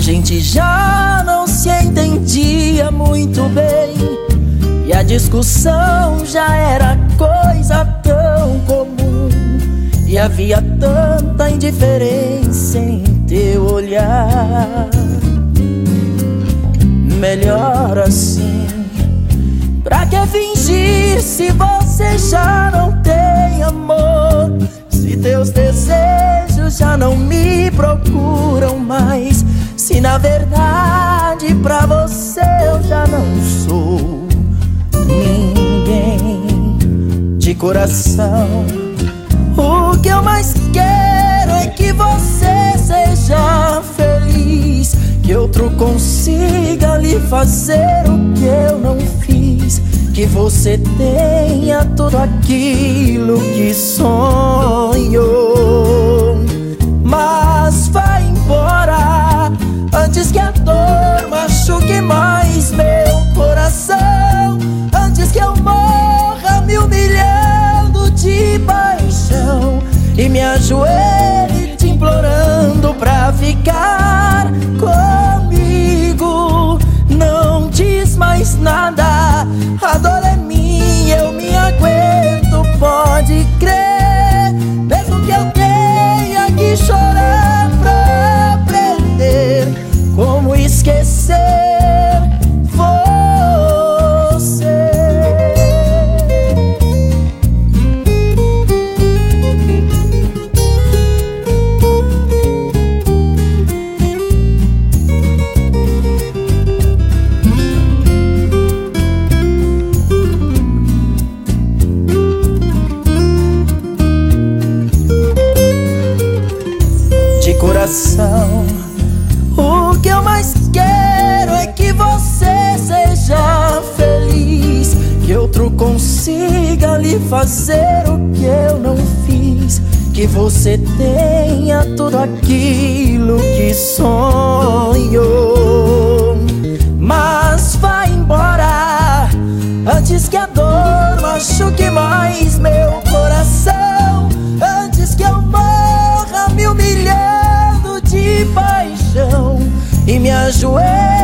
gente já não se entendia muito bem, e a discussão já era coisa tão comum, e havia tanta indiferença em teu olhar. Melhor assim, pra que fingir se você já não tem amor? Se teus desejos já não me procuram mais, se na verdade pra você eu já não sou ninguém de coração. O que eu mais quero é que você seja feliz, que outro consiga lhe fazer o que eu não fiz, que você tenha tudo aquilo que sonhou. Mas vai embora antes que a dor machuque mais meu coração, antes que eu morra me humilhando de paixão e me ajoelhe te implorando pra ficar comigo. Não diz mais nada, a dor é minha, eu me aguento, pode crer. Mesmo que eu tenha que chorar pra aprender como esquecer você. De coração, o que eu mais quero é que você seja feliz, que outro consiga lhe fazer o que eu não fiz, que você tenha tudo aquilo que sonhou. Mas vai embora antes que a dor machuque mais meu coração, antes que eu morra me humilhando de paixão e me ajoelhe